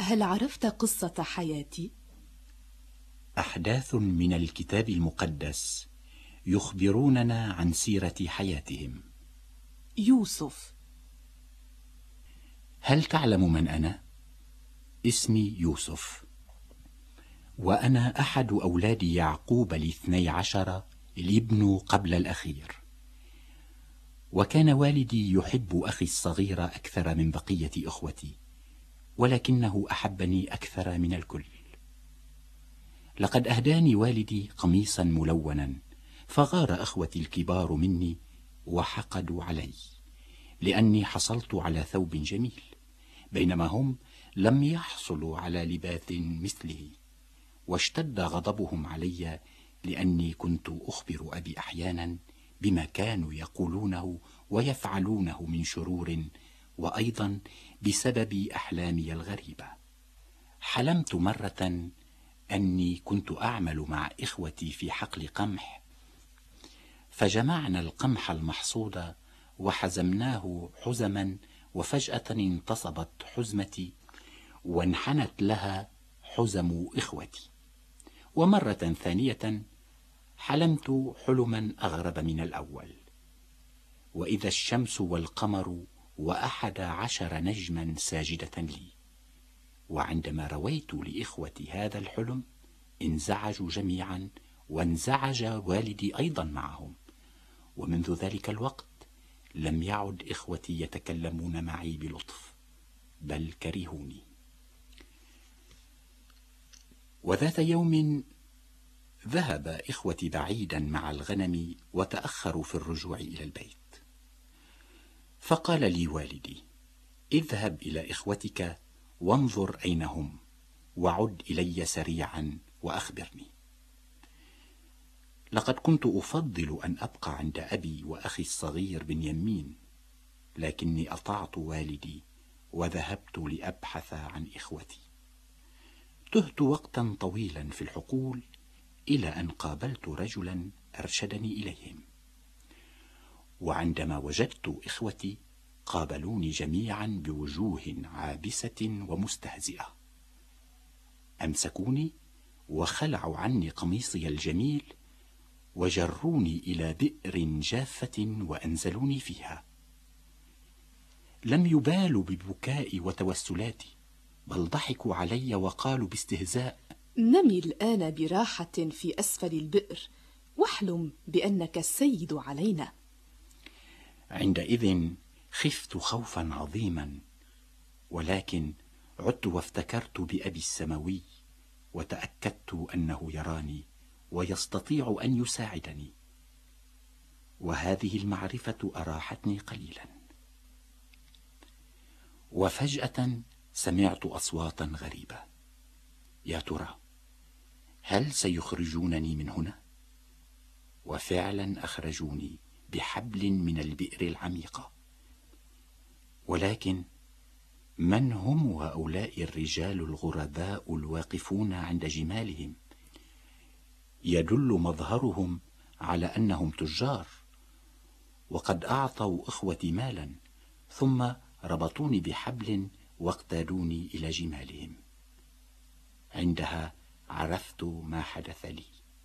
هل عرفت قصة حياتي؟ أحداث من الكتاب المقدس يخبروننا عن سيرة حياتهم. يوسف. هل تعلم من أنا؟ اسمي يوسف، وأنا أحد أولاد يعقوب ال12، الابن قبل الأخير. وكان والدي يحب أخي الصغير أكثر من بقية إخوتي، ولكنه أحبني أكثر من الكل. لقد أهداني والدي قميصا ملونا، فغار أخوتي الكبار مني وحقدوا علي لأني حصلت على ثوب جميل، بينما هم لم يحصلوا على لباس مثله. واشتد غضبهم علي لأني كنت أخبر أبي أحيانا بما كانوا يقولونه ويفعلونه من شرور، وأيضا بسبب أحلامي الغريبة. حلمت مرة أني كنت أعمل مع إخوتي في حقل قمح، فجمعنا القمح المحصود وحزمناه حزما، وفجأة انتصبت حزمتي وانحنت لها حزم إخوتي. ومرة ثانية حلمت حلما أغرب من الأول، وإذا الشمس والقمر و11 نجما ساجدة لي. وعندما رويت لإخوتي هذا الحلم انزعجوا جميعا، وانزعج والدي أيضا معهم. ومنذ ذلك الوقت لم يعد إخوتي يتكلمون معي بلطف، بل كرهوني. وذات يوم ذهب إخوتي بعيدا مع الغنم وتأخروا في الرجوع إلى البيت، فقال لي والدي: اذهب إلى إخوتك وانظر أين هم، وعد إلي سريعا وأخبرني. لقد كنت أفضل أن أبقى عند أبي وأخي الصغير بنيامين، لكني أطعت والدي وذهبت لأبحث عن إخوتي. تهت وقتا طويلا في الحقول إلى أن قابلت رجلا أرشدني إليهم. وعندما وجدت إخوتي قابلوني جميعا بوجوه عابسة ومستهزئة. أمسكوني وخلعوا عني قميصي الجميل وجروني إلى بئر جافة وأنزلوني فيها. لم يبالوا ببكائي وتوسلاتي، بل ضحكوا علي وقالوا باستهزاء: نمي الآن براحة في أسفل البئر، واحلم بأنك السيد علينا. عندئذ خفت خوفا عظيما، ولكن عدت وافتكرت بأبي السماوي، وتأكدت أنه يراني ويستطيع أن يساعدني، وهذه المعرفة أراحتني قليلا. وفجأة سمعت أصواتا غريبة. يا ترى هل سيخرجونني من هنا؟ وفعلا أخرجوني بحبل من البئر العميقة. ولكن من هم هؤلاء الرجال الغرباء الواقفون عند جمالهم؟ يدل مظهرهم على أنهم تجار، وقد أعطوا إخوتي مالا، ثم ربطوني بحبل واقتادوني إلى جمالهم. عندها عرفت ما حدث لي.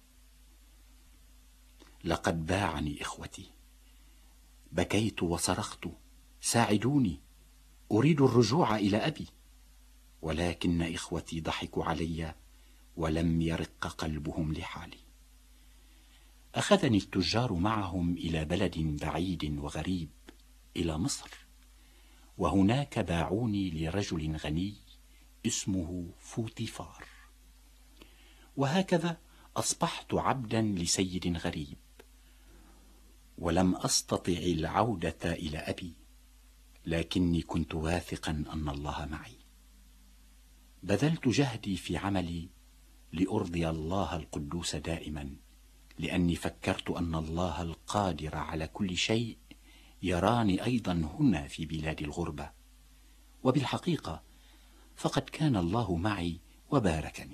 لقد باعني إخوتي. بكيت وصرخت: ساعدوني، أريد الرجوع إلى أبي. ولكن إخوتي ضحكوا علي ولم يرق قلبهم لحالي. أخذني التجار معهم إلى بلد بعيد وغريب، إلى مصر، وهناك باعوني لرجل غني اسمه فوطيفار. وهكذا أصبحت عبدا لسيد غريب، ولم أستطع العودة إلى أبي، لكني كنت واثقا أن الله معي. بذلت جهدي في عملي لأرضي الله القدوس دائما، لأني فكرت أن الله القادر على كل شيء يراني أيضا هنا في بلاد الغربة. وبالحقيقة فقد كان الله معي وباركني.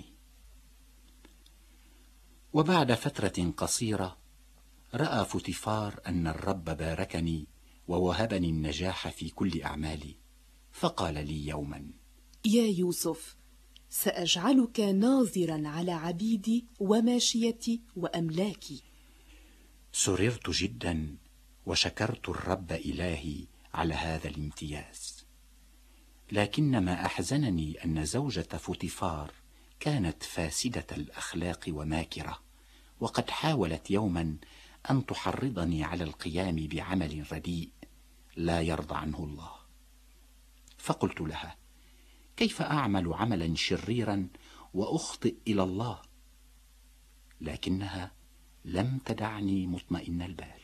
وبعد فترة قصيرة رأى فوطيفار أن الرب باركني ووهبني النجاح في كل أعمالي، فقال لي يوما: يا يوسف، سأجعلك ناظرا على عبيدي وماشيتي وأملاكي. سررت جدا وشكرت الرب إلهي على هذا الامتياز، لكن ما أحزنني أن زوجة فوتيفار كانت فاسدة الأخلاق وماكرة، وقد حاولت يوما أن تحرضني على القيام بعمل رديء لا يرضى عنه الله. فقلت لها: كيف أعمل عملا شريرا وأخطئ إلى الله؟ لكنها لم تدعني مطمئن البال،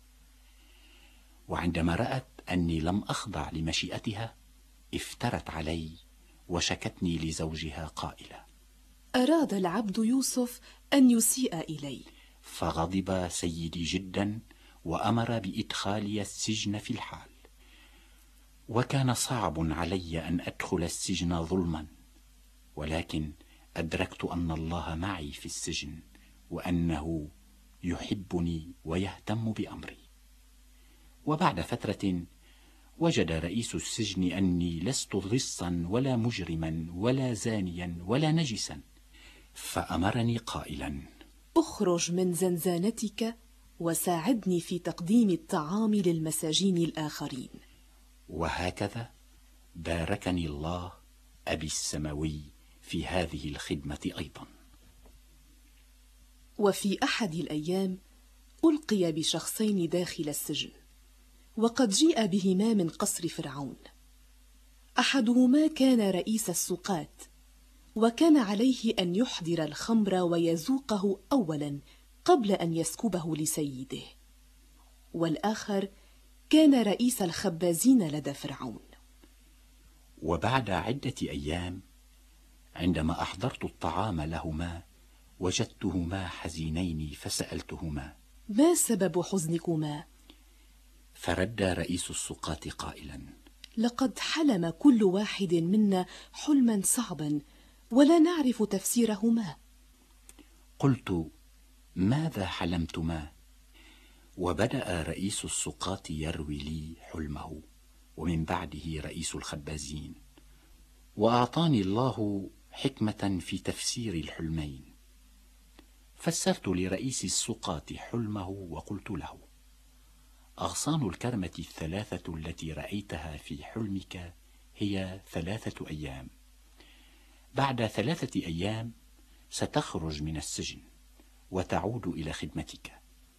وعندما رأت أني لم أخضع لمشيئتها افترت علي وشكتني لزوجها قائلة: أراد العبد يوسف أن يسيء إلي. فغضب سيدي جدا وأمر بإدخالي السجن في الحال. وكان صعب علي أن أدخل السجن ظلما، ولكن أدركت أن الله معي في السجن وأنه يحبني ويهتم بأمري. وبعد فترة وجد رئيس السجن أني لست لصا ولا مجرما ولا زانيا ولا نجسا، فأمرني قائلا: اخرج من زنزانتك وساعدني في تقديم الطعام للمساجين الآخرين. وهكذا باركني الله أبي السماوي في هذه الخدمة أيضا. وفي أحد الأيام ألقي بشخصين داخل السجن، وقد جيء بهما من قصر فرعون. أحدهما كان رئيس السقاة، وكان عليه أن يحضر الخمر ويذوقه أولا قبل أن يسكبه لسيده، والآخر كان رئيس الخبازين لدى فرعون. وبعد عدة أيام عندما أحضرت الطعام لهما وجدتهما حزينين، فسألتهما: ما سبب حزنكما؟ فرد رئيس السقاة قائلا: لقد حلم كل واحد منا حلما صعبا ولا نعرف تفسيرهما. قلت: ماذا حلمتما؟ وبدأ رئيس السقاة يروي لي حلمه، ومن بعده رئيس الخبازين، وأعطاني الله حكمة في تفسير الحلمين. فسرت لرئيس السقاة حلمه وقلت له: أغصان الكرمة الثلاثة التي رأيتها في حلمك هي 3 أيام. بعد 3 أيام ستخرج من السجن وتعود إلى خدمتك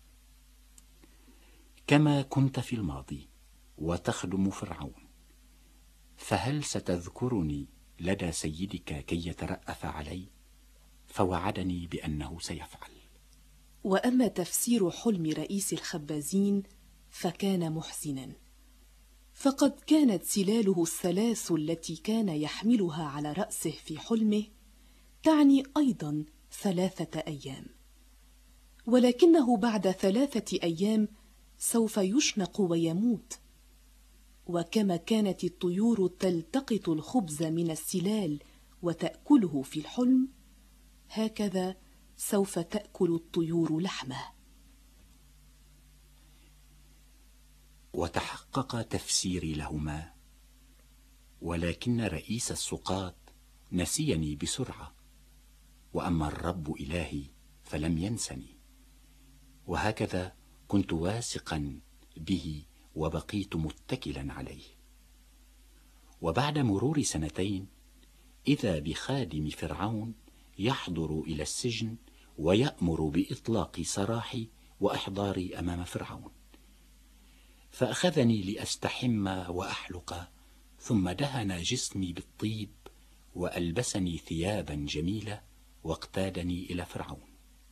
كما كنت في الماضي وتخدم فرعون. فهل ستذكرني لدى سيدك كي يترأف علي؟ فوعدني بأنه سيفعل. وأما تفسير حلم رئيس الخبازين فكان محزنا، فقد كانت سلاله الثلاث التي كان يحملها على رأسه في حلمه تعني أيضا 3 أيام، ولكنه بعد 3 أيام سوف يشنق ويموت. وكما كانت الطيور تلتقط الخبز من السلال وتأكله في الحلم، هكذا سوف تأكل الطيور لحمه. وتحقق تفسيري لهما، ولكن رئيس السقاة نسيني بسرعة، وأما الرب إلهي فلم ينسني. وهكذا كنت واثقا به وبقيت متكلا عليه. وبعد مرور 2 إذا بخادم فرعون يحضر إلى السجن ويأمر بإطلاق سراحي وإحضاري أمام فرعون. فأخذني لأستحم وأحلق، ثم دهن جسمي بالطيب وألبسني ثيابا جميلة واقتادني إلى فرعون.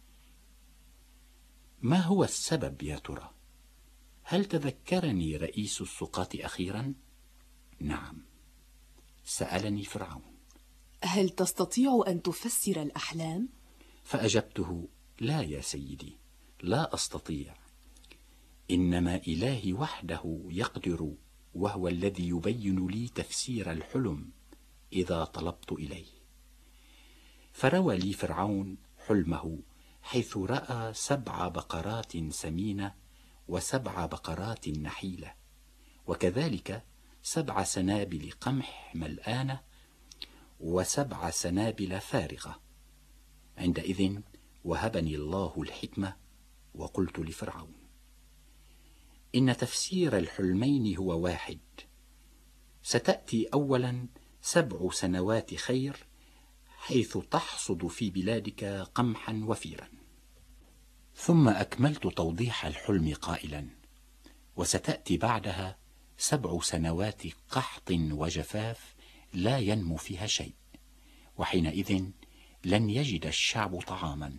ما هو السبب يا ترى؟ هل تذكرني رئيس السقاة أخيرا؟ نعم، سألني فرعون: هل تستطيع أن تفسر الأحلام؟ فأجبته: لا يا سيدي، لا أستطيع، إنما إلهي وحده يقدر، وهو الذي يبين لي تفسير الحلم إذا طلبت إليه. فروى لي فرعون حلمه، حيث رأى 7 بقرات سمينة و7 بقرات نحيلة، وكذلك 7 سنابل قمح ملآنة و7 سنابل فارغة. عندئذ وهبني الله الحكمة وقلت لفرعون: إن تفسير الحلمين هو واحد، ستأتي أولا 7 سنوات خير حيث تحصد في بلادك قمحا وفيرا. ثم أكملت توضيح الحلم قائلا: وستأتي بعدها 7 سنوات قحط وجفاف لا ينمو فيها شيء، وحينئذ لن يجد الشعب طعاما.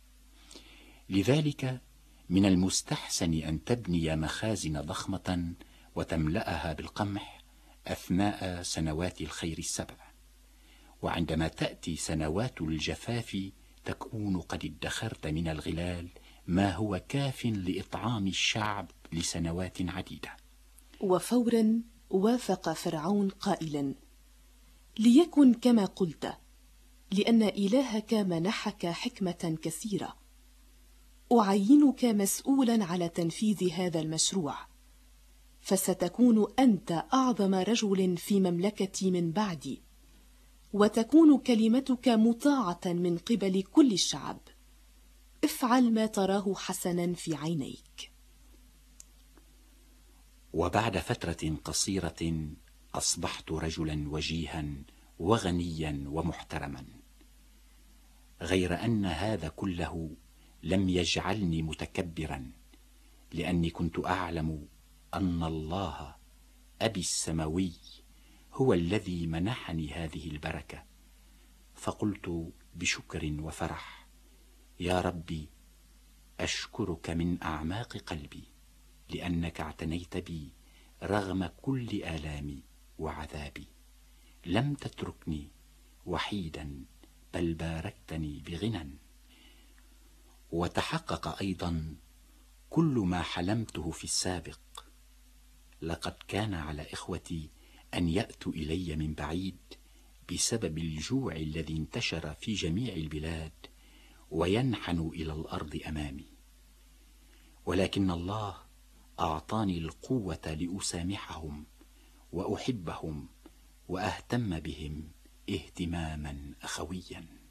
لذلك من المستحسن أن تبني مخازن ضخمة وتملأها بالقمح أثناء سنوات الخير ال7، وعندما تأتي سنوات الجفاف تكون قد ادخرت من الغلال ما هو كاف لإطعام الشعب لسنوات عديدة. وفورا وافق فرعون قائلا: ليكن كما قلت، لأن إلهك منحك حكمة كثيرة. أعينك مسؤولا على تنفيذ هذا المشروع، فستكون أنت أعظم رجل في مملكتي من بعدي، وتكون كلمتك مطاعة من قبل كل الشعب. افعل ما تراه حسنا في عينيك. وبعد فترة قصيرة أصبحت رجلا وجيها وغنيا ومحترما، غير أن هذا كله لم يجعلني متكبرا، لأني كنت أعلم أن الله أبي السماوي هو الذي منحني هذه البركة. فقلت بشكر وفرح: يا ربي، أشكرك من أعماق قلبي، لأنك اعتنيت بي رغم كل آلامي وعذابي. لم تتركني وحيدا، بل باركتني بغنى. وتحقق أيضا كل ما حلمته في السابق. لقد كان على إخوتي أن يأتوا إلي من بعيد بسبب الجوع الذي انتشر في جميع البلاد وينحنوا إلى الأرض أمامي، ولكن الله أعطاني القوة لأسامحهم وأحبهم وأهتم بهم اهتماما أخويا.